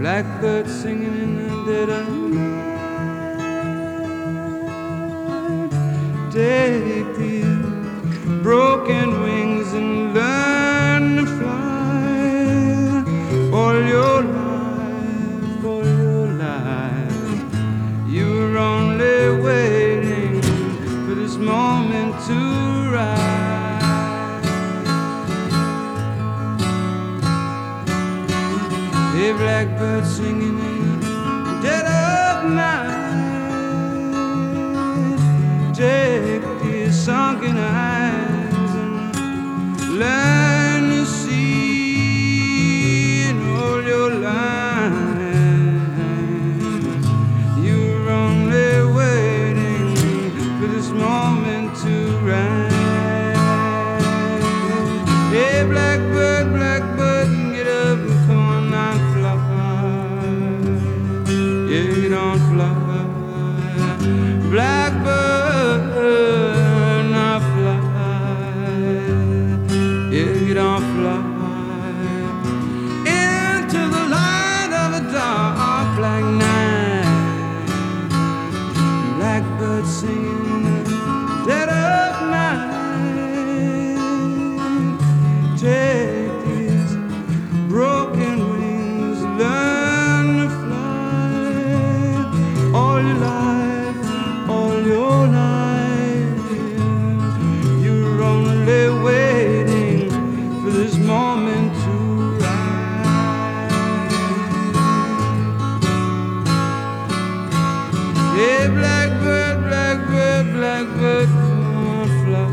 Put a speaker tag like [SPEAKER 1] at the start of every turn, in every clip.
[SPEAKER 1] blackbird singing in the dead of night. Take these broken wings and learn to fly. All your life, you were only waiting for this moment to rise. Hey, blackbird singing in the dead of night. Take these sunken eyes and learn to see in all your life. You're only waiting for this moment to rise. Hey, blackbird, blackbird, get up and come on now, fly. Yeah, get on, fly. Blackbird, now fly. Yeah, get on, fly. Into the light of a dark black night. Blackbird singing in the dead of night. Take these broken wings, learn to fly. All your life, all your life, you're only waiting for this moment to rise. Hey, blackbird, blackbird, blackbird, come on, fly.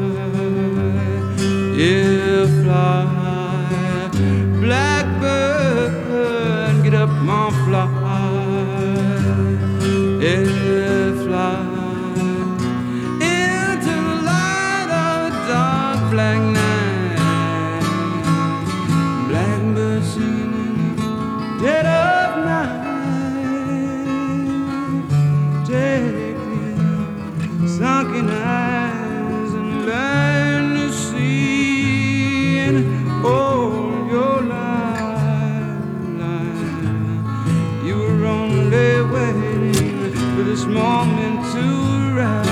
[SPEAKER 1] Yeah, fly. Blackbird, get up, come on, fly. Yeah, fly. Into the light of a dark black night. Blackbird singing in the dead of night. Take these sunken eyes and learn to see in all your life. You were only waiting for this moment to rise.